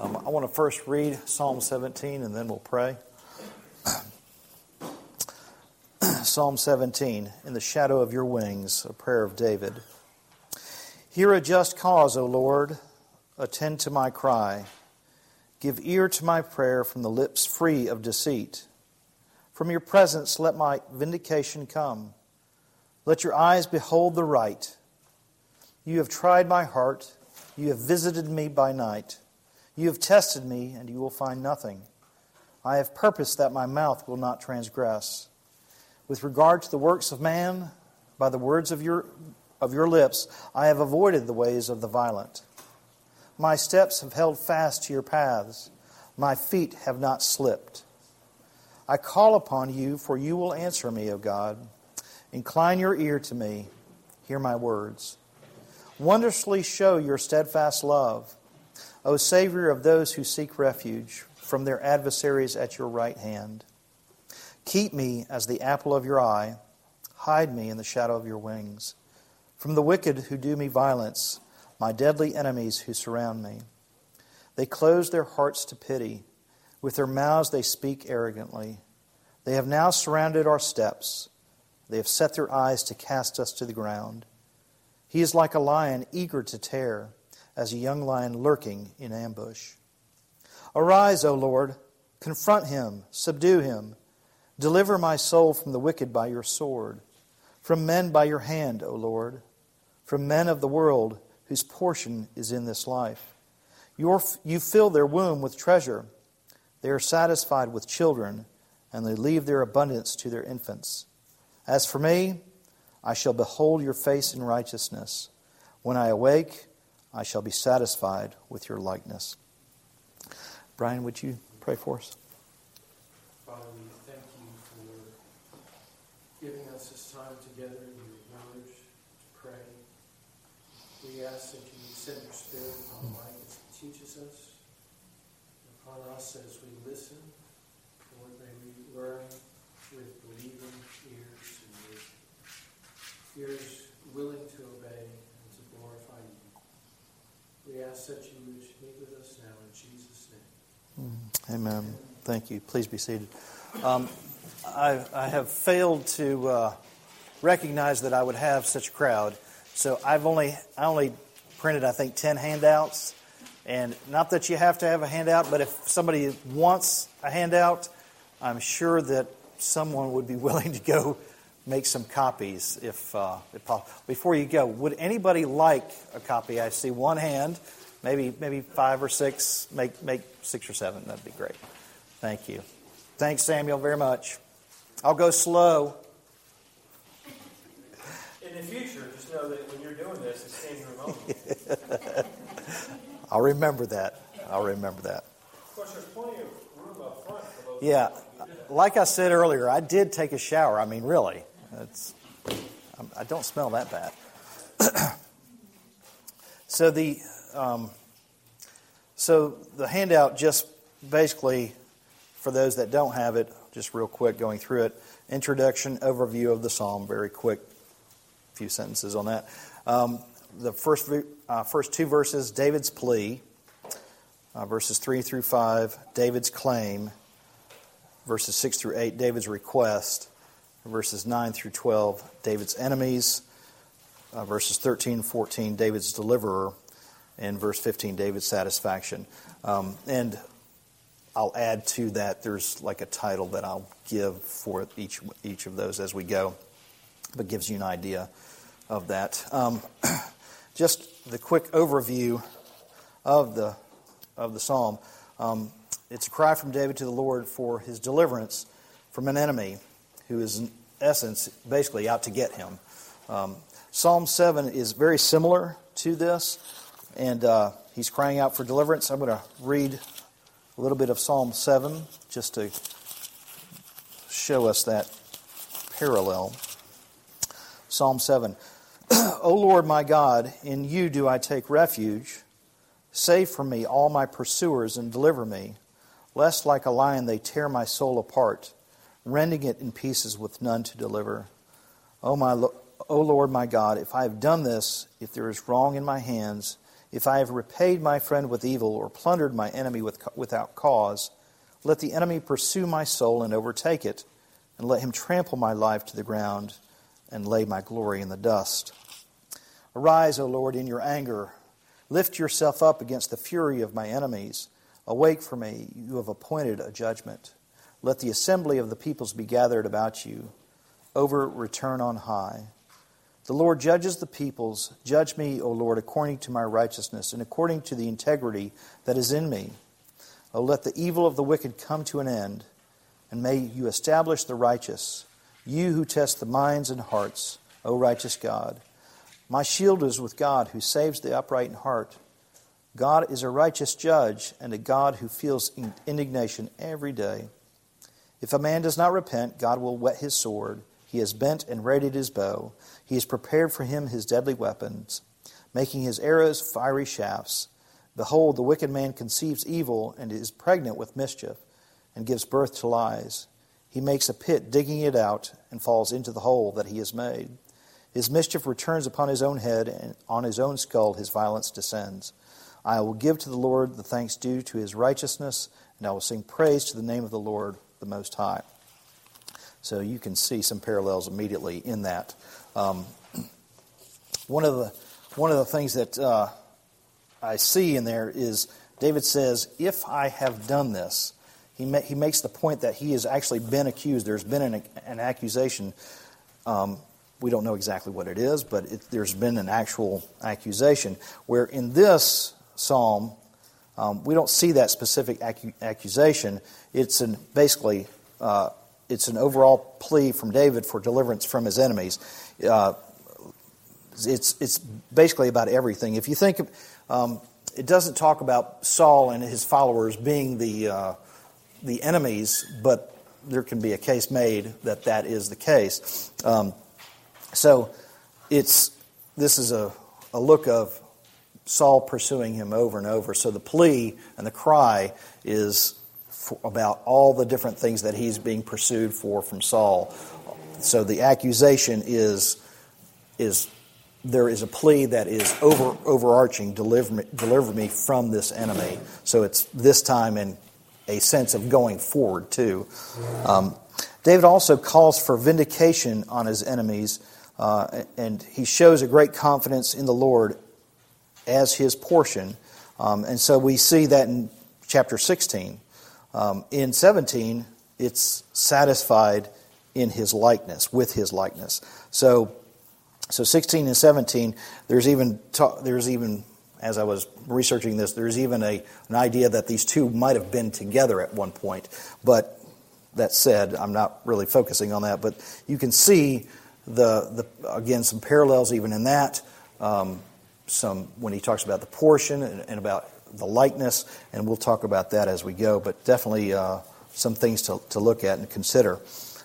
I want to first read Psalm 17 and then we'll pray. Psalm 17, in the shadow of your wings, a prayer of David. Hear a just cause, O Lord, attend to my cry. Give ear to my prayer from the lips free of deceit. From your presence let my vindication come. Let your eyes behold the right. You have tried my heart. You have visited me by night. You have tested me, and you will find nothing. I have purposed that my mouth will not transgress. With regard to the works of man, by the words of your lips, I have avoided the ways of the violent. My steps have held fast to your paths. My feet have not slipped. I call upon you, for you will answer me, O God. Incline your ear to me. Hear my words. Wondrously show your steadfast love, O Savior of those who seek refuge from their adversaries at your right hand. Keep me as the apple of your eye. Hide me in the shadow of your wings. From the wicked who do me violence, my deadly enemies who surround me. They close their hearts to pity. With their mouths they speak arrogantly. They have now surrounded our steps. They have set their eyes to cast us to the ground. He is like a lion eager to tear, as a young lion lurking in ambush. Arise, O Lord, confront him, subdue him. Deliver my soul from the wicked by your sword, from men by your hand, O Lord, from men of the world whose portion is in this life. You fill their womb with treasure. They are satisfied with children, and they leave their abundance to their infants. As for me, I shall behold your face in righteousness. When I awake, I shall be satisfied with your likeness. Brian, would you pray for us? Father, we thank you for giving us this time together in your knowledge to pray. We ask that you would send your Spirit upon Mike as he teaches us, upon us as we listen. Lord, may we learn with believing ears and with ears willing to obey and to glorify you. We ask that you would meet with us now in Jesus' name. Amen. Thank you. Please be seated. I have failed to recognize that I would have such a crowd, so I only printed, I think, 10 handouts. And not that you have to have a handout, but if somebody wants a handout, I'm sure that someone would be willing to go make some copies if possible. Before you go, would anybody like a copy? I see one hand, maybe 5 or 6, make 6 or 7. That'd be great. Thank you. Thanks, Samuel, very much. I'll go slow. In the future, just know that when you're doing this, it's standing room only. I'll remember that. Of course, there's plenty of room up front for those. Yeah. Like I said earlier, I did take a shower. I mean, really. I don't smell that bad. So the handout, just basically for those that don't have it, just real quick going through it. Introduction, overview of the psalm, very quick, few sentences on that. The first 2 verses, David's plea. Verses 3 through 5, David's claim. Verses 6 through 8, David's request. Verses 9 through 12, David's enemies. Verses 13 and 14, David's deliverer. And verse 15, David's satisfaction. And I'll add to that, there's like a title that I'll give for each of those as we go. But gives you an idea of that. Just the quick overview of the psalm. It's a cry from David to the Lord for his deliverance from an enemy who is in essence basically out to get him. Psalm 7 is very similar to this, and he's crying out for deliverance. I'm going to read a little bit of Psalm 7 just to show us that parallel. Psalm 7. O Lord my God, in you do I take refuge. Save from me all my pursuers and deliver me, lest like a lion they tear my soul apart, rending it in pieces with none to deliver. O Lord my God, if I have done this, if there is wrong in my hands, If I have repaid my friend with evil or plundered my enemy without cause, let the enemy pursue my soul and overtake it, and let him trample my life to the ground and lay my glory in the dust. Arise, O Lord, in your anger. Lift yourself up against the fury of my enemies. Awake for me, you have appointed a judgment. Let the assembly of the peoples be gathered about you. Return on high. The Lord judges the peoples. Judge me, O Lord, according to my righteousness and according to the integrity that is in me. O let the evil of the wicked come to an end, and may you establish the righteous, you who test the minds and hearts, O righteous God. My shield is with God, who saves the upright in heart. God is a righteous judge and a God who feels indignation every day. If a man does not repent, God will whet his sword. He has bent and readied his bow. He has prepared for him his deadly weapons, making his arrows fiery shafts. Behold, the wicked man conceives evil and is pregnant with mischief and gives birth to lies. He makes a pit, digging it out, and falls into the hole that he has made. His mischief returns upon his own head, and on his own skull his violence descends. I will give to the Lord the thanks due to his righteousness, and I will sing praise to the name of the Lord, the Most High. So you can see some parallels immediately in that. One of the things that I see in there is David says, if I have done this, he makes the point that he has actually been accused. There's been an accusation. We don't know exactly what it is, but there's been an actual accusation. Where in this psalm, we don't see that specific accusation. It's basically it's an overall plea from David for deliverance from his enemies. It's basically about everything. If you think, it doesn't talk about Saul and his followers being the enemies, but there can be a case made that is the case. So this is a look of Saul pursuing him over and over. So the plea and the cry is about all the different things that he's being pursued for from Saul. So the accusation is there is a plea that is overarching, deliver me from this enemy. So it's this time in a sense of going forward too. David also calls for vindication on his enemies, and he shows a great confidence in the Lord as his portion. And so we see that in chapter 16. In 17, it's satisfied in his likeness, with his likeness. So 16 and 17, there's even as I was researching this, there's even an idea that these two might have been together at one point. But that said, I'm not really focusing on that. But you can see again some parallels even in that. Some when he talks about the portion and about the likeness, and we'll talk about that as we go. But definitely some things to look at and consider.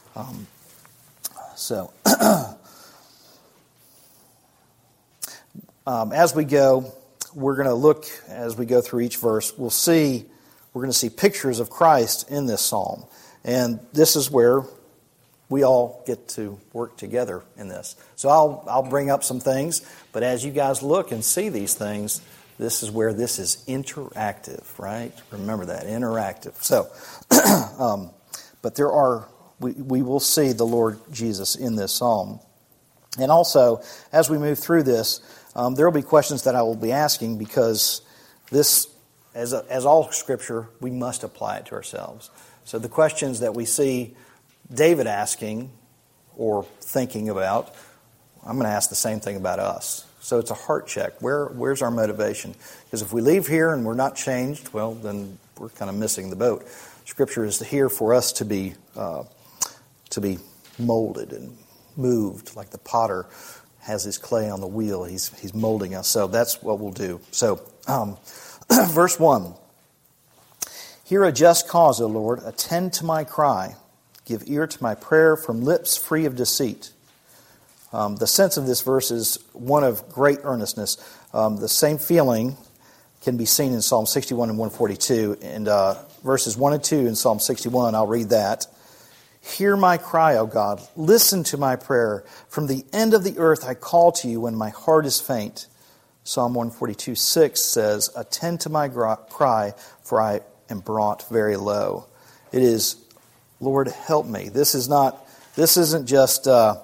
As we go, we're going to look, as we go through each verse, we're going to see pictures of Christ in this psalm. And this is where we all get to work together in this. So I'll bring up some things, but as you guys look and see these things, this is where this is interactive, right? Remember that, interactive. So, but we will see the Lord Jesus in this psalm. And also, as we move through this, there will be questions that I will be asking, because this, as all Scripture, we must apply it to ourselves. So the questions that we see David asking or thinking about, I'm going to ask the same thing about us. So it's a heart check. Where's our motivation? Because if we leave here and we're not changed, well, then we're kind of missing the boat. Scripture is here for us to be molded and moved, like the potter has his clay on the wheel. He's molding us. So that's what we'll do. So, verse 1. Hear a just cause, O Lord. Attend to my cry. Give ear to my prayer from lips free of deceit. The sense of this verse is one of great earnestness. The same feeling can be seen in Psalm 61 and 142. And verses 1 and 2 in Psalm 61, I'll read that. Hear my cry, O God. Listen to my prayer. From the end of the earth I call to you when my heart is faint. Psalm 142:6 says, "Attend to my cry, for I am brought very low." It is, Lord, help me. This isn't just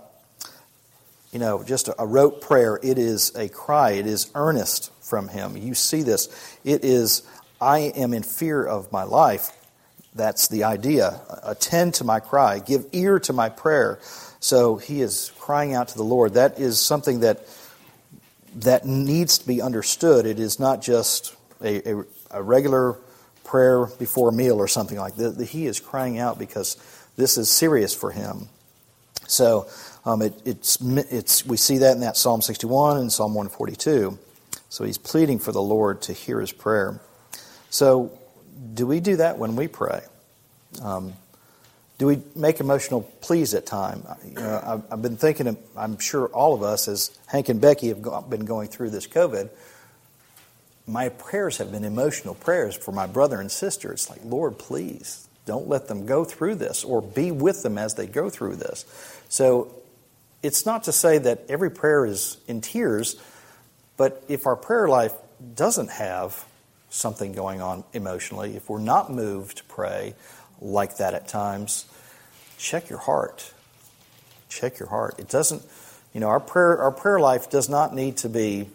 just a rote prayer. It is a cry. It is earnest from him. You see this. It is, I am in fear of my life. That's the idea. Attend to my cry. Give ear to my prayer. So he is crying out to the Lord. That is something that needs to be understood. It is not just a regular prayer before a meal or something like that. He is crying out because this is serious for him. So we see that in that Psalm 61 and Psalm 142. So he's pleading for the Lord to hear his prayer. So do we do that when we pray? Do we make emotional pleas at times? I've been thinking, I'm sure all of us, as Hank and Becky have been going through this COVID, my prayers have been emotional prayers for my brother and sister. It's like, Lord, please, don't let them go through this, or be with them as they go through this. So it's not to say that every prayer is in tears, but if our prayer life doesn't have something going on emotionally, if we're not moved to pray like that at times, check your heart. Check your heart. It doesn't, our prayer life does not need to be,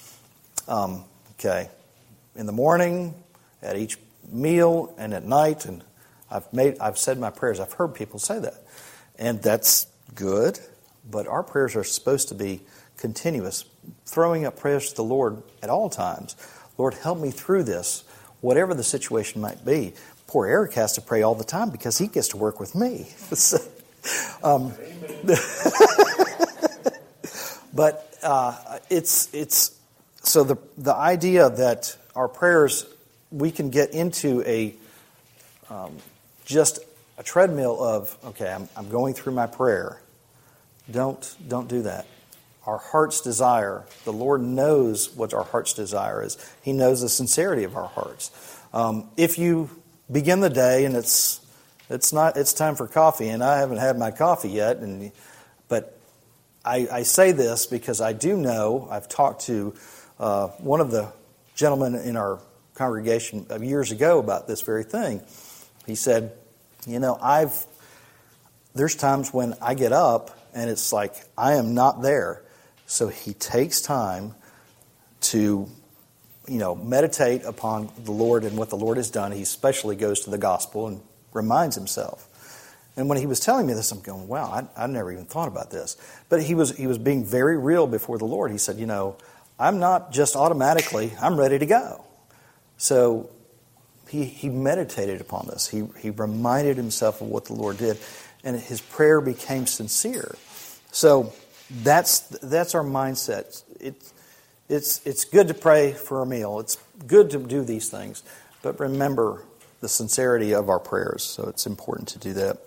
in the morning, at each meal, and at night, and I've said my prayers. I've heard people say that, and that's good. But our prayers are supposed to be continuous, throwing up prayers to the Lord at all times. Lord, help me through this, whatever the situation might be. Poor Eric has to pray all the time because he gets to work with me. But it's so the idea that our prayers, we can get into just a treadmill of, okay, I'm going through my prayer. Don't do that. Our heart's desire, the Lord knows what our heart's desire is. He knows the sincerity of our hearts. If you begin the day and it's time for coffee, and I haven't had my coffee yet, but I say this because I do know, I've talked to one of the gentlemen in our congregation years ago about this very thing. He said, there's times when I get up and it's like I am not there. So he takes time to, meditate upon the Lord and what the Lord has done. He especially goes to the gospel and reminds himself. And when he was telling me this, I'm going, wow, I never even thought about this. But he was being very real before the Lord. He said, I'm not just automatically, I'm ready to go. So he meditated upon this. He reminded himself of what the Lord did, and his prayer became sincere. So that's our mindset. It's good to pray for a meal. It's good to do these things, but remember the sincerity of our prayers. So it's important to do that.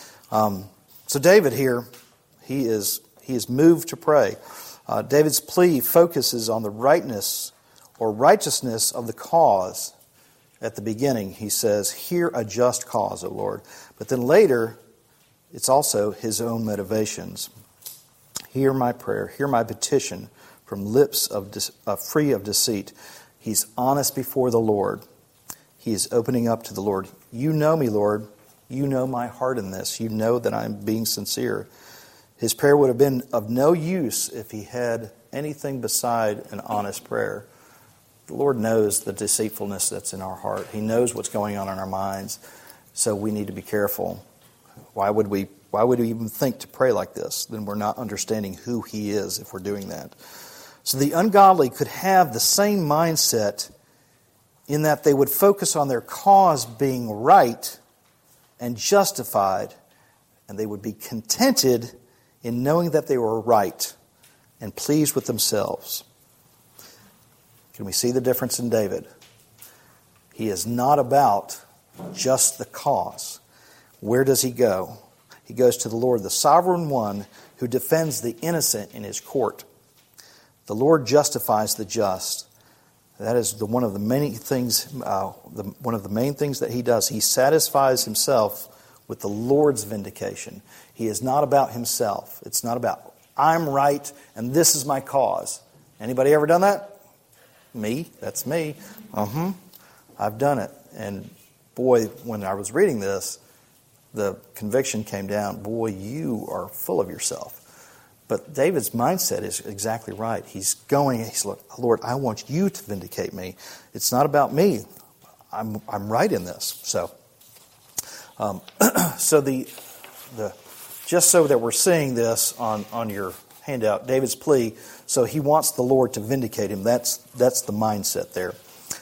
So David here, he is moved to pray. David's plea focuses on the rightness or righteousness of the cause. At the beginning, he says, "Hear a just cause, O Lord." But then later, it's also his own motivations. Hear my prayer, hear my petition from lips free of deceit. He's honest before the Lord. He is opening up to the Lord. You know me, Lord. You know my heart in this. You know that I'm being sincere. His prayer would have been of no use if he had anything beside an honest prayer. The Lord knows the deceitfulness that's in our heart. He knows what's going on in our minds. So we need to be careful. Why would we even think to pray like this? Then we're not understanding who He is if we're doing that. So the ungodly could have the same mindset in that they would focus on their cause being right and justified, and they would be contented in knowing that they were right and pleased with themselves. Can we see the difference in David? He is not about just the cause. Where does he go? He goes to the Lord, the sovereign one who defends the innocent in his court. The Lord justifies the just. That is one of the many things. One of the main things that he does. He satisfies himself with the Lord's vindication. He is not about himself. It's not about I'm right and this is my cause. Anybody ever done that? Me? That's me. I've done it. And boy, when I was reading this, the conviction came down. Boy, you are full of yourself. But David's mindset is exactly right. He's Lord, I want you to vindicate me. It's not about me. I'm right in this. So just so that we're seeing this on your handout, David's plea. So he wants the Lord to vindicate him. That's the mindset there.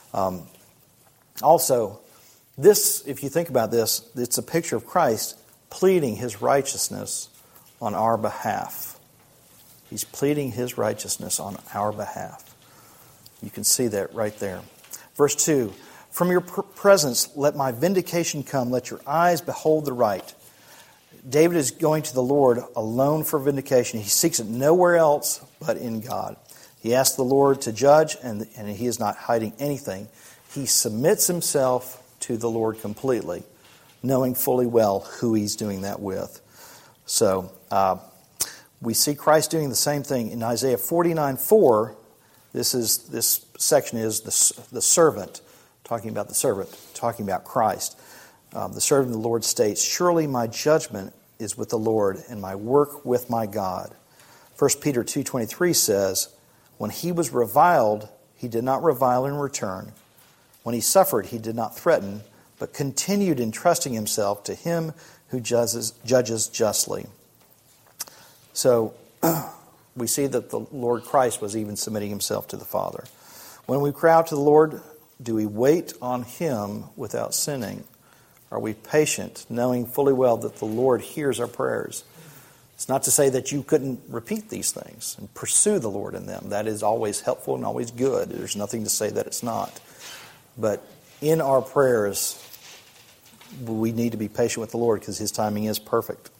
Also, this, if you think about this, it's a picture of Christ pleading his righteousness on our behalf. He's pleading his righteousness on our behalf. You can see that right there. Verse 2, from your presence let my vindication come, let your eyes behold the right. David is going to the Lord alone for vindication. He seeks it nowhere else but in God. He asks the Lord to judge, and he is not hiding anything. He submits himself to the Lord completely, knowing fully well who he's doing that with. So, we see Christ doing the same thing in Isaiah 49:4. This section is the servant, talking about the servant, talking about Christ. The servant of the Lord states, surely my judgment is with the Lord and my work with my God. 1 Peter 2:23 says, when he was reviled, he did not revile in return. When he suffered, he did not threaten, but continued entrusting himself to him who judges justly. So, we see that the Lord Christ was even submitting himself to the Father. When we cry out to the Lord, do we wait on him without sinning? Are we patient, knowing fully well that the Lord hears our prayers? It's not to say that you couldn't repeat these things and pursue the Lord in them. That is always helpful and always good. There's nothing to say that it's not. But in our prayers, we need to be patient with the Lord because his timing is perfect.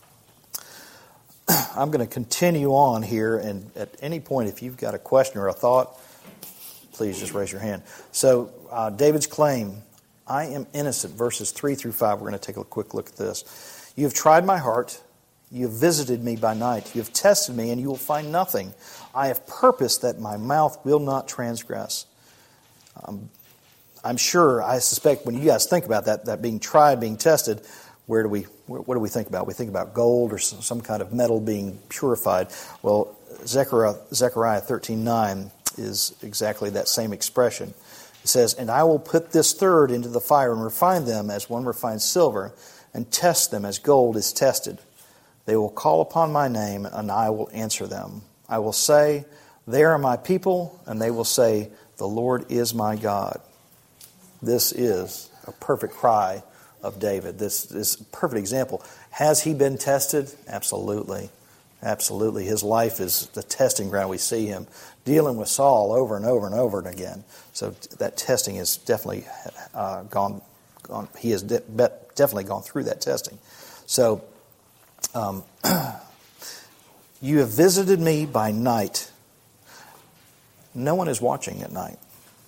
I'm going to continue on here, and at any point, if you've got a question or a thought, please just raise your hand. So, David's claim, I am innocent, verses 3 through 5. We're going to take a quick look at this. You have tried my heart. You have visited me by night. You have tested me, and you will find nothing. I have purposed that my mouth will not transgress. I'm sure, I suspect, when you guys think about that being tried, being tested, what do we think about? We think about gold or some kind of metal being purified. Well, Zechariah 13:9 is exactly that same expression. It says, and I will put this third into the fire and refine them as one refines silver and test them as gold is tested. They will call upon my name and I will answer them. I will say, they are my people, and they will say, the Lord is my God. This is a perfect cry of David. This is a perfect example. Has he been tested? Absolutely. Absolutely. His life is the testing ground. We see him dealing with Saul over and over and over again. So that testing is definitely gone. He has definitely gone through that testing. So, you have visited me by night. No one is watching at night.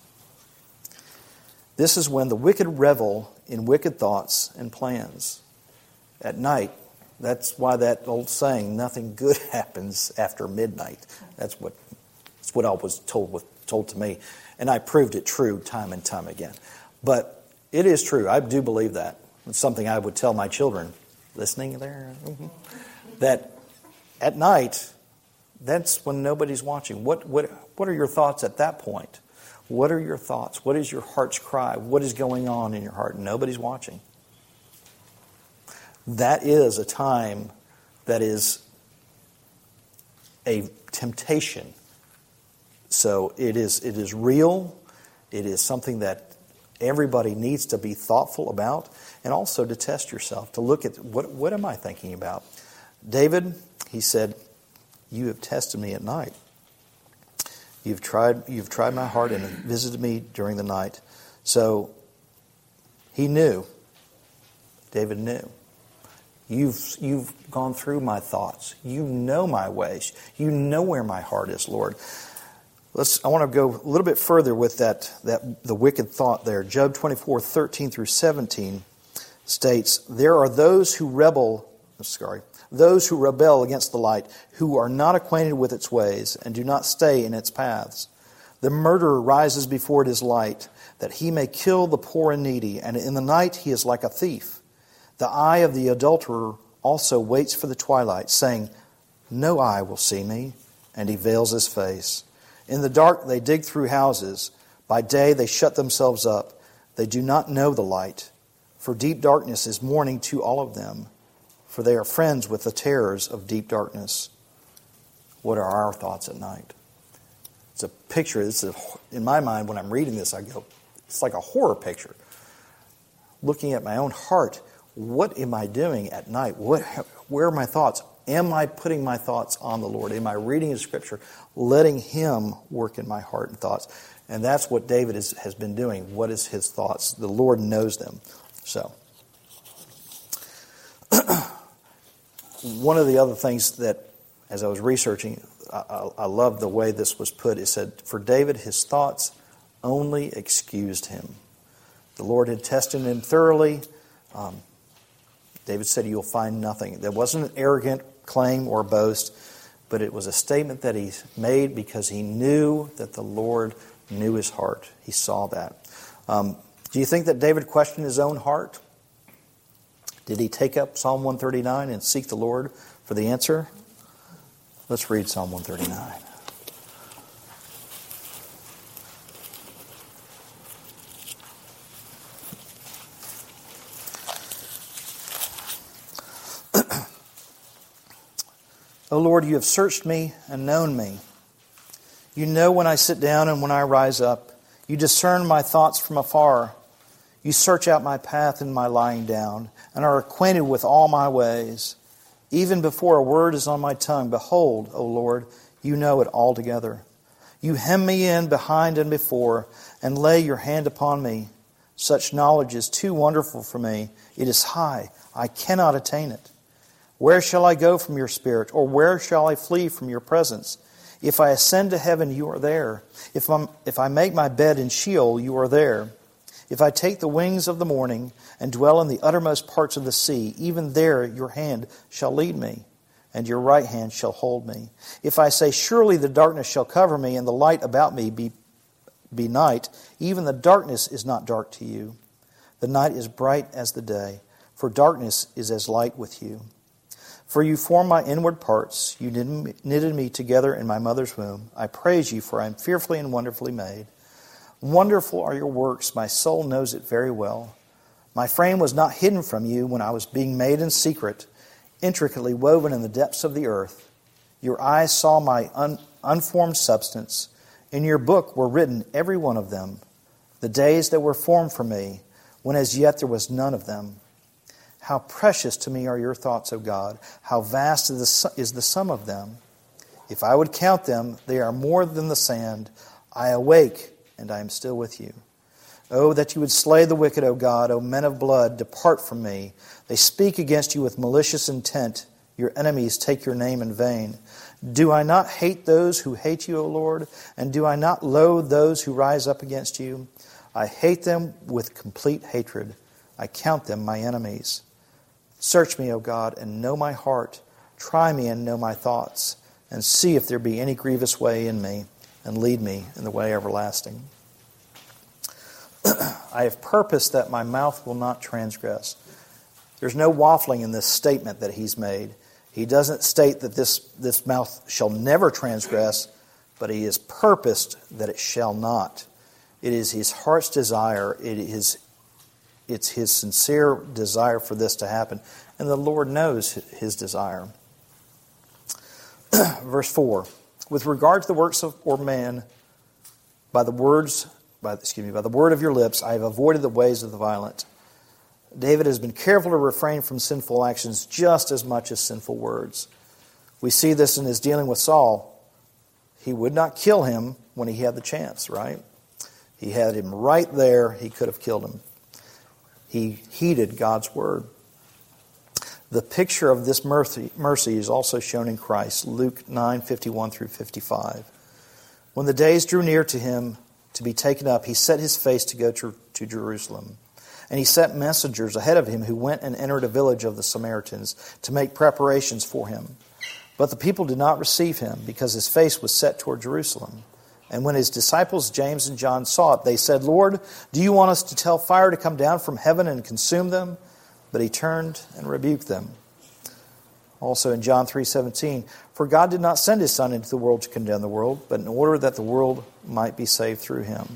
This is when the wicked revel in wicked thoughts and plans. At night, that's why that old saying, nothing good happens after midnight. That's what I was told to me. And I proved it true time and time again. But it is true. I do believe that. It's something I would tell my children, listening there, that at night, that's when nobody's watching. What are your thoughts at that point? What are your thoughts? What is your heart's cry? What is going on in your heart? Nobody's watching. That is a time that is a temptation. So it is real. It is something that everybody needs to be thoughtful about, and also to test yourself, to look at what am I thinking about. David, he said, you have tested me at night. You've tried my heart and visited me during the night. So he knew. David knew. You've gone through my thoughts. You know my ways. You know where my heart is, Lord. I want to go a little bit further with the wicked thought there. Job 24:13 through 17 states, there are those who rebel against the light, who are not acquainted with its ways and do not stay in its paths. The murderer rises before it is light, that he may kill the poor and needy, and in the night he is like a thief. The eye of the adulterer also waits for the twilight, saying, no eye will see me, and he veils his face. In the dark they dig through houses. By day they shut themselves up. They do not know the light, for deep darkness is morning to all of them, for they are friends with the terrors of deep darkness. What are our thoughts at night? It's a picture. In my mind, when I'm reading this, I go, it's like a horror picture. Looking at my own heart, what am I doing at night? Where are my thoughts? Am I putting my thoughts on the Lord? Am I reading His Scripture, letting Him work in my heart and thoughts? And that's what David has been doing. What is his thoughts? The Lord knows them. So, one of the other things that, as I was researching, I love the way this was put. It said, for David, his thoughts only excused him. The Lord had tested him thoroughly. David said, you'll find nothing. There wasn't an arrogant claim or boast, but it was a statement that he made because he knew that the Lord knew his heart. He saw that. Do you think that David questioned his own heart? Did he take up Psalm 139 and seek the Lord for the answer? Let's read Psalm 139. O Lord, you have searched me and known me. You know when I sit down and when I rise up. You discern my thoughts from afar. You search out my path in my lying down and are acquainted with all my ways. Even before a word is on my tongue, behold, O Lord, you know it altogether. You hem me in behind and before and lay your hand upon me. Such knowledge is too wonderful for me. It is high. I cannot attain it. Where shall I go from your spirit? Or where shall I flee from your presence? If I ascend to heaven, you are there. If I make my bed in Sheol, you are there. If I take the wings of the morning and dwell in the uttermost parts of the sea, even there your hand shall lead me, and your right hand shall hold me. If I say, surely the darkness shall cover me, and the light about me be night, even the darkness is not dark to you. The night is bright as the day, for darkness is as light with you. For you formed my inward parts. You knitted me together in my mother's womb. I praise you, for I am fearfully and wonderfully made. Wonderful are your works. My soul knows it very well. My frame was not hidden from you when I was being made in secret, intricately woven in the depths of the earth. Your eyes saw my unformed substance. In your book were written, every one of them, the days that were formed for me, when as yet there was none of them. How precious to me are your thoughts, O God. How vast is the sum of them. If I would count them, they are more than the sand. I awake, and I am still with you. Oh, that you would slay the wicked, O God. O men of blood, depart from me. They speak against you with malicious intent. Your enemies take your name in vain. Do I not hate those who hate you, O Lord? And do I not loathe those who rise up against you? I hate them with complete hatred. I count them my enemies. Search me, O God, and know my heart. Try me and know my thoughts, and see if there be any grievous way in me, and lead me in the way everlasting. I have purposed that my mouth will not transgress. There's no waffling in this statement that he's made. He doesn't state that this mouth shall never transgress, but he has purposed that it shall not. It is his heart's desire. It's his sincere desire for this to happen. And the Lord knows his desire. Verse 4. With regard to the works of man, by the word of your lips, I have avoided the ways of the violent. David has been careful to refrain from sinful actions just as much as sinful words. We see this in his dealing with Saul. He would not kill him when he had the chance, right? He had him right there. He could have killed him. He heeded God's word. The picture of this mercy is also shown in Christ, Luke 9:51 through 55. When the days drew near to him to be taken up, he set his face to go to Jerusalem. And he sent messengers ahead of him who went and entered a village of the Samaritans to make preparations for him. But the people did not receive him because his face was set toward Jerusalem. And when his disciples James and John saw it, they said, Lord, do you want us to tell fire to come down from heaven and consume them? But he turned and rebuked them. Also in John 3:17, for God did not send his Son into the world to condemn the world, but in order that the world might be saved through him.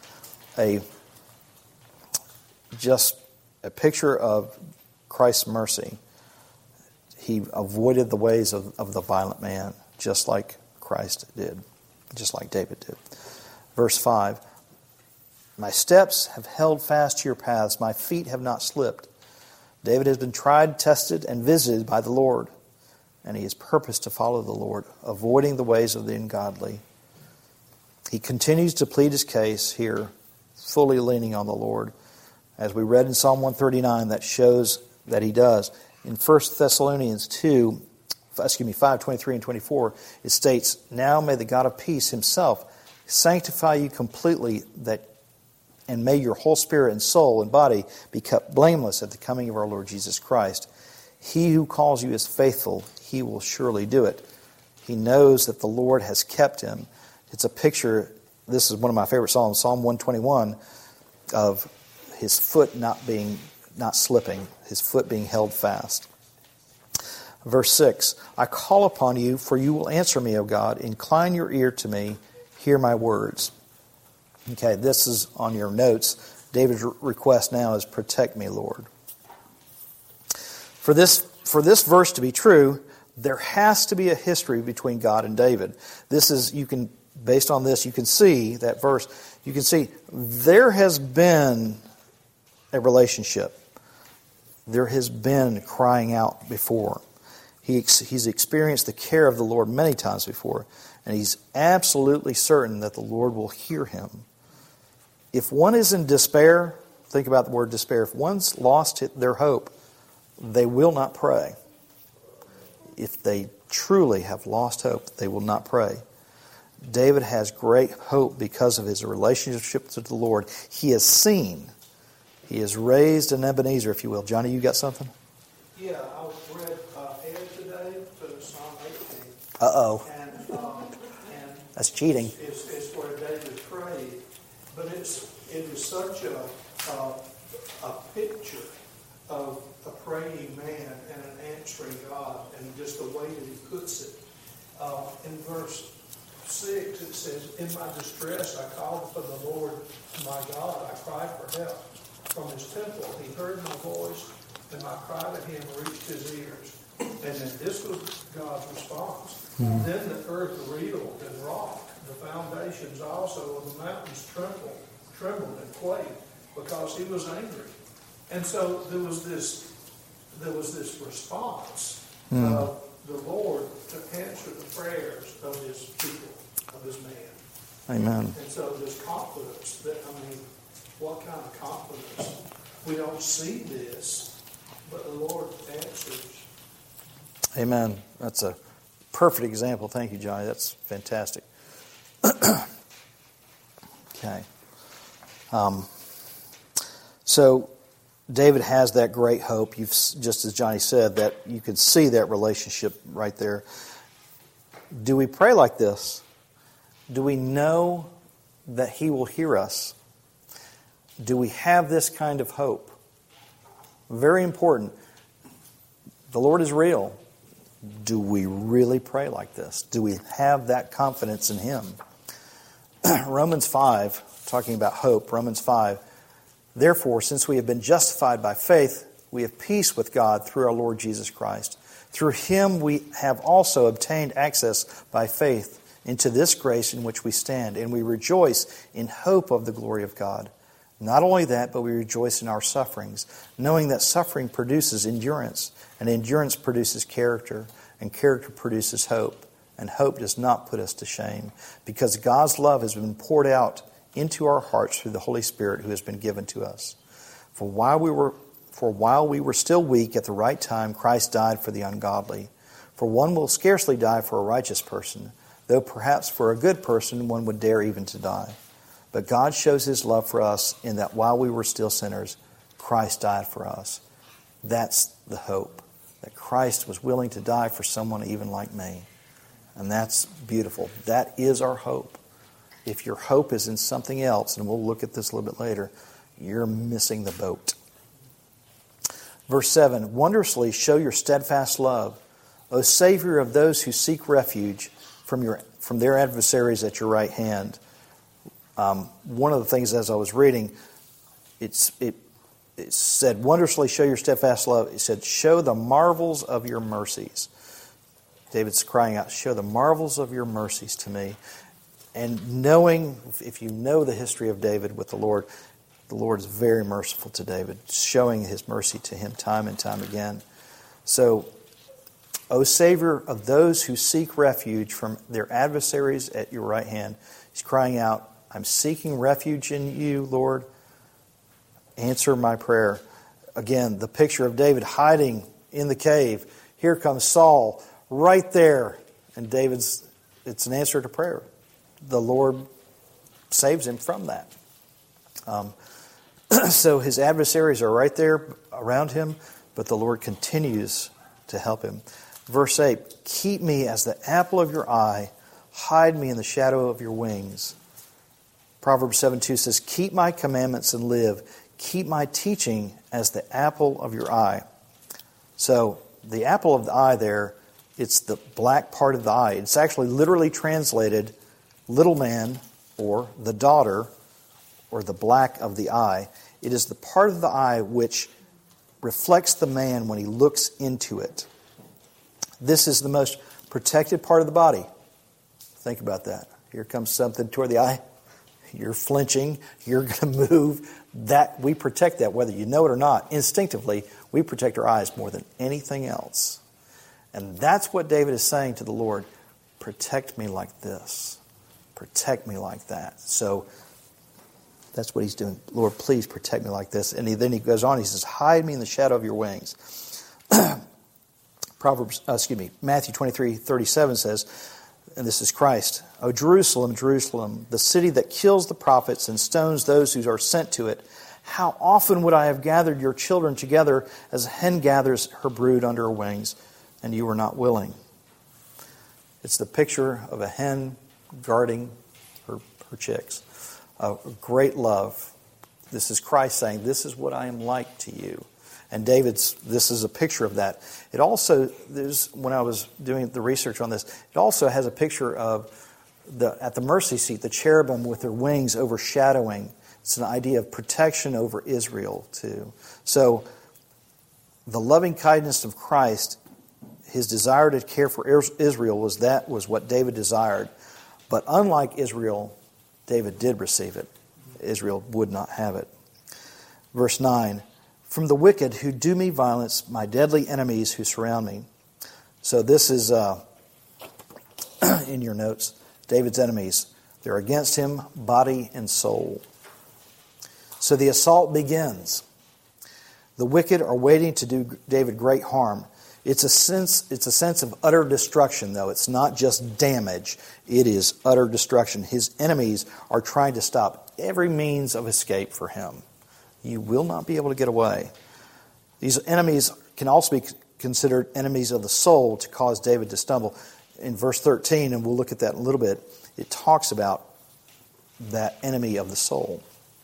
Just a picture of Christ's mercy. He avoided the ways of the violent man, just like Christ did, just like David did. Verse 5, my steps have held fast to your paths, my feet have not slipped. David has been tried, tested, and visited by the Lord, and he has purposed to follow the Lord, avoiding the ways of the ungodly. He continues to plead his case here, fully leaning on the Lord. As we read in Psalm 139, that shows that he does. In 1 Thessalonians 5:23 and 24, it states, now may the God of peace himself sanctify you completely, and may your whole spirit and soul and body be kept blameless at the coming of our Lord Jesus Christ. He who calls you is faithful, he will surely do it. He knows that the Lord has kept him. It's a picture, this is one of my favorite Psalms, Psalm 121, of his foot not slipping, his foot being held fast. Verse 6, I call upon you, for you will answer me, O God. Incline your ear to me, hear my words. Okay, this is on your notes. David's request now is, protect me, Lord. For this verse to be true, there has to be a history between God and David. Based on this, you can see that verse. You can see there has been a relationship. There has been crying out before. He's experienced the care of the Lord many times before, and he's absolutely certain that the Lord will hear him. If one is in despair, think about the word despair. If one's lost their hope, they will not pray. If they truly have lost hope, they will not pray. David has great hope because of his relationship to the Lord. He has seen. He has raised an Ebenezer, if you will. Johnny, you got something? Yeah, I read ahead today to Psalm 18. Uh-oh. And that's cheating. It's where David prayed. But it is such a picture of a praying man and an answering God, and just the way that he puts it. In verse 6, it says, in my distress I called upon the Lord my God. I cried for help from his temple. He heard my voice, and my cry to him reached his ears. And then this was God's response. Mm-hmm. Then the earth reeled and rocked. The foundations also of the mountains trembled and quaked, because he was angry. And so there was this response of the Lord to answer the prayers of his people, of his man. Amen. And so there's confidence what kind of confidence? We don't see this, but the Lord answers. Amen. That's a perfect example. Thank you, Johnny. That's fantastic. Okay. So David has that great hope. Just as Johnny said, that you can see that relationship right there. Do we pray like this? Do we know that he will hear us? Do we have this kind of hope? Very important. The Lord is real. Do we really pray like this? Do we have that confidence in him? Romans 5, talking about hope, Romans 5, therefore, since we have been justified by faith, we have peace with God through our Lord Jesus Christ. Through him we have also obtained access by faith into this grace in which we stand, and we rejoice in hope of the glory of God. Not only that, but we rejoice in our sufferings, knowing that suffering produces endurance, and endurance produces character, and character produces hope. And hope does not put us to shame, because God's love has been poured out into our hearts through the Holy Spirit who has been given to us. For while we were still weak, at the right time, Christ died for the ungodly. For one will scarcely die for a righteous person, though perhaps for a good person one would dare even to die. But God shows his love for us in that while we were still sinners, Christ died for us. That's the hope, that Christ was willing to die for someone even like me. And that's beautiful. That is our hope. If your hope is in something else, and we'll look at this a little bit later, you're missing the boat. Verse 7, wondrously show your steadfast love, O Savior of those who seek refuge from their adversaries at your right hand. One of the things as I was reading, it said, wondrously show your steadfast love. It said, show the marvels of your mercies. David's crying out, show the marvels of your mercies to me. And knowing, if you know the history of David with the Lord is very merciful to David, showing his mercy to him time and time again. So, O Savior of those who seek refuge from their adversaries at your right hand. He's crying out, I'm seeking refuge in you, Lord. Answer my prayer. Again, the picture of David hiding in the cave. Here comes Saul right there. And it's an answer to prayer. The Lord saves him from that. So his adversaries are right there around him, but the Lord continues to help him. Verse 8, keep me as the apple of your eye, hide me in the shadow of your wings. Proverbs 7:2 says, keep my commandments and live. Keep my teaching as the apple of your eye. So the apple of the eye there, it's the black part of the eye. It's actually literally translated little man or the daughter or the black of the eye. It is the part of the eye which reflects the man when he looks into it. This is the most protected part of the body. Think about that. Here comes something toward the eye. You're flinching. You're going to move. That we protect that, whether you know it or not. Instinctively, we protect our eyes more than anything else. And that's what David is saying to the Lord. Protect me like this. Protect me like that. So that's what he's doing. Lord, please protect me like this. And then he goes on. He says, hide me in the shadow of your wings. Matthew 23:37 says, and this is Christ, O Jerusalem, Jerusalem, the city that kills the prophets and stones those who are sent to it, how often would I have gathered your children together as a hen gathers her brood under her wings, and you were not willing. It's the picture of a hen guarding her chicks. A great love. This is Christ saying, this is what I am like to you. And this is a picture of that. It also, when I was doing the research on this, it also has a picture of at the mercy seat, the cherubim with their wings overshadowing. It's an idea of protection over Israel too. So the loving kindness of Christ, his desire to care for Israel was what David desired. But unlike Israel, David did receive it. Israel would not have it. Verse 9, from the wicked who do me violence, my deadly enemies who surround me. So this is, in your notes, David's enemies. They're against him, body and soul. So the assault begins. The wicked are waiting to do David great harm. It's a sense of utter destruction, though. It's not just damage. It is utter destruction. His enemies are trying to stop every means of escape for him. You will not be able to get away. These enemies can also be considered enemies of the soul to cause David to stumble. In verse 13, and we'll look at that in a little bit, it talks about that enemy of the soul.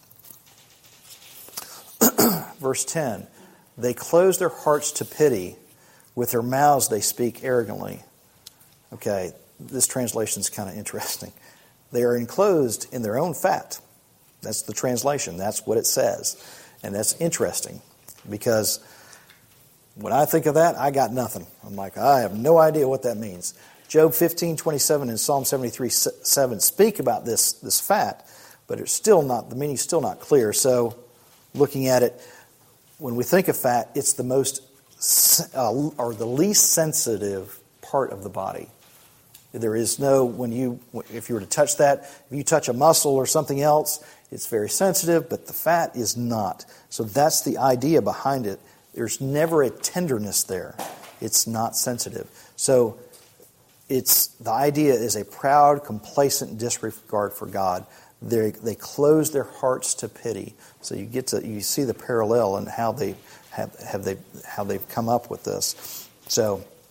Verse 10, they close their hearts to pity. With their mouths they speak arrogantly. Okay, this translation is kind of interesting. They are enclosed in their own fat. That's the translation. That's what it says. And that's interesting because when I think of that, I got nothing. I'm like, I have no idea what that means. Job 15:27 and Psalm 73:7 speak about this fat, but it's still not, the meaning's still not clear. So looking at it, when we think of fat, it's the most or the least sensitive part of the body. There is no, if you were to touch that, if you touch a muscle or something else, it's very sensitive, but the fat is not. So that's the idea behind it. There's never a tenderness there. It's not sensitive. So the idea is a proud, complacent disregard for God. They close their hearts to pity. So you see the parallel in how they've come up with this. So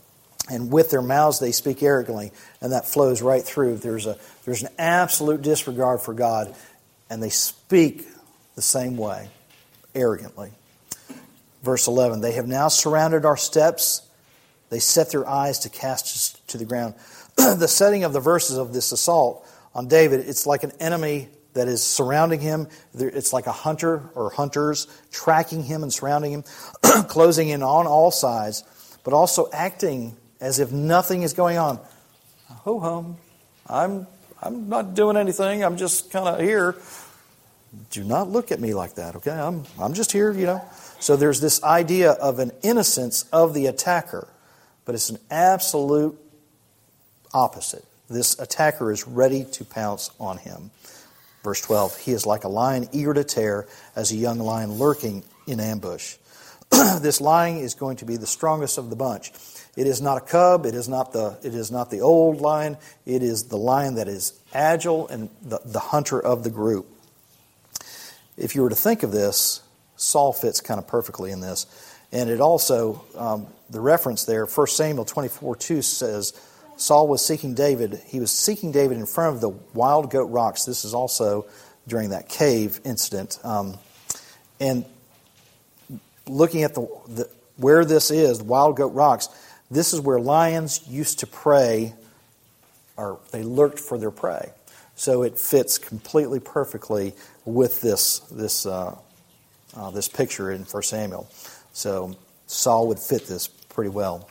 And with their mouths they speak arrogantly, and that flows right through. There's an absolute disregard for God, and they speak the same way, arrogantly. Verse 11, they have now surrounded our steps. They set their eyes to cast us to the ground. The setting of the verses of this assault on David, it's like an enemy that is surrounding him. It's like a hunter or hunters tracking him and surrounding him, closing in on all sides, but also acting as if nothing is going on. Ho-hum, I'm not doing anything. I'm just kind of here. Do not look at me like that, okay? I'm just here, you know. So there's this idea of an innocence of the attacker, but it's an absolute opposite. This attacker is ready to pounce on him. Verse 12, he is like a lion eager to tear, as a young lion lurking in ambush. This lion is going to be the strongest of the bunch. It is not a cub. It is not the old lion. It is the lion that is agile and the hunter of the group. If you were to think of this, Saul fits kind of perfectly in this. And it also, the reference there, 1 Samuel 24:2 says, Saul was seeking David. He was seeking David in front of the wild goat rocks. This is also during that cave incident. And looking at where this is, the wild goat rocks, this is where lions used to prey, or they lurked for their prey. So it fits completely perfectly with this picture in 1 Samuel. So Saul would fit this pretty well.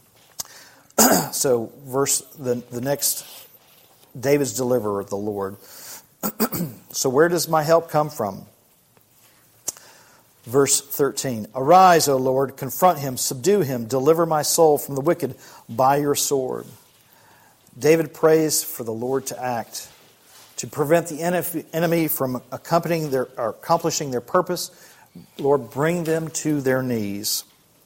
So the next, David's deliverer, the Lord. So where does my help come from? Verse 13, arise, O Lord, confront him, subdue him, deliver my soul from the wicked by your sword. David prays for the Lord to act, to prevent the enemy from accomplishing their purpose. Lord, bring them to their knees.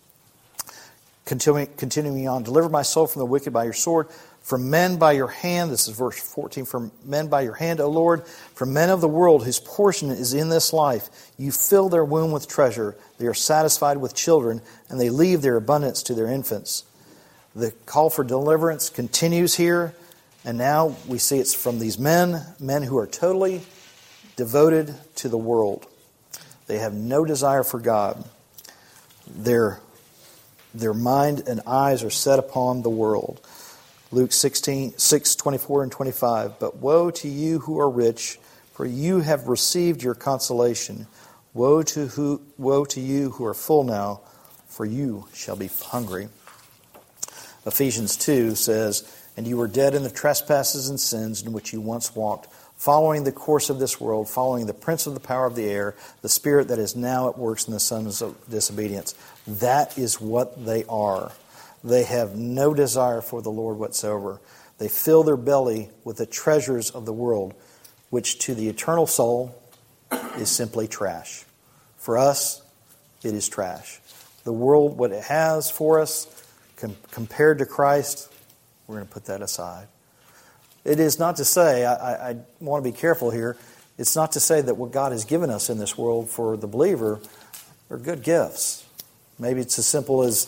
Continuing on, deliver my soul from the wicked by your sword, from men by your hand. This is verse 14. From men by your hand, O Lord, from men of the world whose portion is in this life. You fill their womb with treasure. They are satisfied with children, and they leave their abundance to their infants. The call for deliverance continues here, and now we see it's from these men who are totally devoted to the world. They have no desire for God. Their mind and eyes are set upon the world. Luke 6:24 and 25. But woe to you who are rich, for you have received your consolation. Woe to you who are full now, for you shall be hungry. Ephesians 2 says, and you were dead in the trespasses and sins in which you once walked, following the course of this world, following the prince of the power of the air, the spirit that is now at work in the sons of disobedience. That is what they are. They have no desire for the Lord whatsoever. They fill their belly with the treasures of the world, which to the eternal soul is simply trash. For us, it is trash. The world, what it has for us, compared to Christ, we're going to put that aside. It is not to say, I want to be careful here, it's not to say that what God has given us in this world for the believer are good gifts. Maybe it's as simple as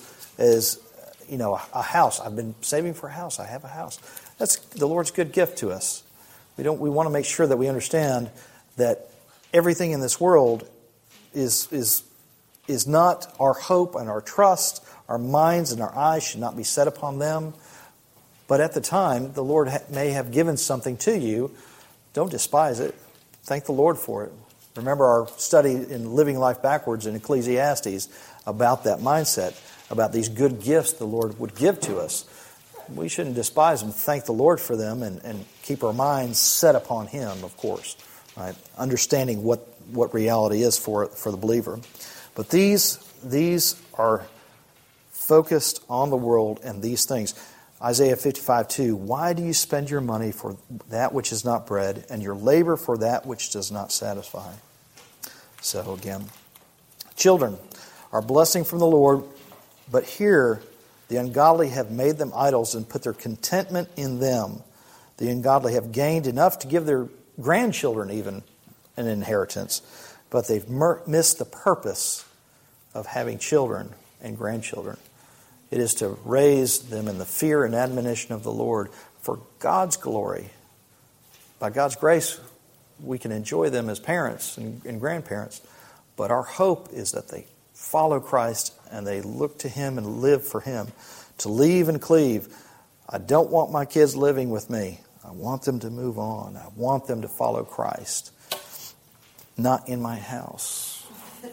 a house. I've been saving for a house. I have a house. That's the Lord's good gift to us. We want to make sure that we understand that everything in this world is not our hope and our trust. Our minds and our eyes should not be set upon them. But at the time, the Lord may have given something to you. Don't despise it. Thank the Lord for it. Remember our study in Living Life Backwards in Ecclesiastes about that mindset, about these good gifts the Lord would give to us. We shouldn't despise them. Thank the Lord for them and keep our minds set upon Him, of course. Right? Understanding what reality is for the believer. But these are focused on the world and these things. Isaiah 55:2, why do you spend your money for that which is not bread, and your labor for that which does not satisfy? So again, children are blessing from the Lord, but here the ungodly have made them idols and put their contentment in them. The ungodly have gained enough to give their grandchildren even an inheritance, but they've missed the purpose of having children and grandchildren. It is to raise them in the fear and admonition of the Lord for God's glory. By God's grace, we can enjoy them as parents and grandparents, but our hope is that they follow Christ and they look to Him and live for Him. To leave and cleave, I don't want my kids living with me. I want them to move on. I want them to follow Christ. Not in my house.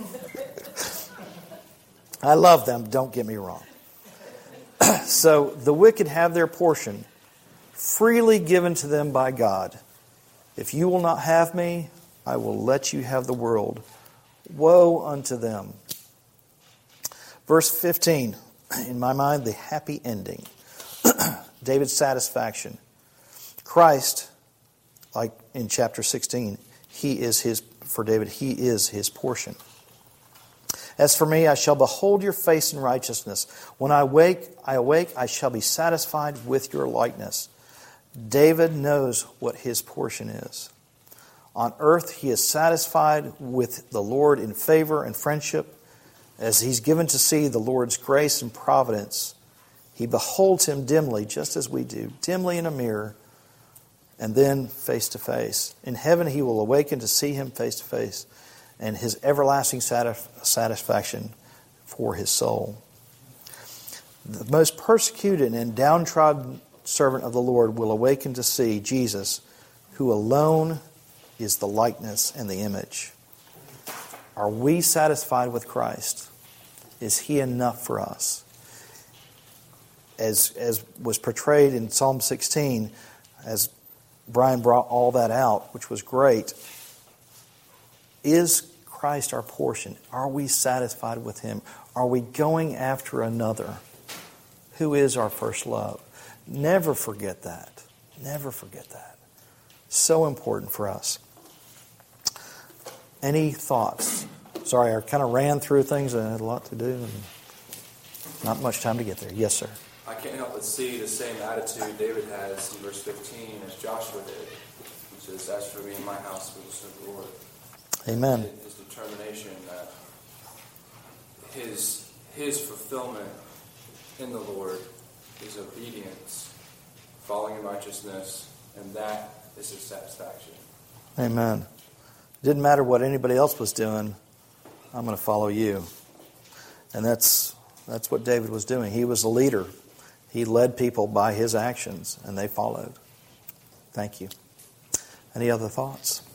I love them, don't get me wrong. So the wicked have their portion, freely given to them by God. If you will not have me, I will let you have the world. Woe unto them. Verse 15, in my mind, the happy ending. David's satisfaction. Christ, like in chapter 16, for David, He is his portion. As for me, I shall behold your face in righteousness. When I awake, I shall be satisfied with your likeness. David knows what his portion is. On earth, he is satisfied with the Lord in favor and friendship. As he's given to see the Lord's grace and providence, he beholds Him dimly, just as we do, dimly in a mirror, and then face to face. In heaven, he will awaken to see Him face to face, and his everlasting satisfaction for his soul. The most persecuted and downtrodden servant of the Lord will awaken to see Jesus, who alone is the likeness and the image. Are we satisfied with Christ? Is He enough for us? As was portrayed in Psalm 16, as Brian brought all that out, which was great, is Christ our portion? Are we satisfied with Him? Are we going after another? Who is our first love? Never forget that. Never forget that. So important for us. Any thoughts? Sorry, I kind of ran through things. I had a lot to do and not much time to get there. Yes, sir. I can't help but see the same attitude David has in verse 15 as Joshua did. He says, as for me and my house, we will serve the Lord. Amen. His determination that his fulfillment in the Lord is obedience, following in righteousness, and that is his satisfaction. Amen. It didn't matter what anybody else was doing. I'm going to follow you. And that's what David was doing. He was a leader. He led people by his actions, and they followed. Thank you. Any other thoughts?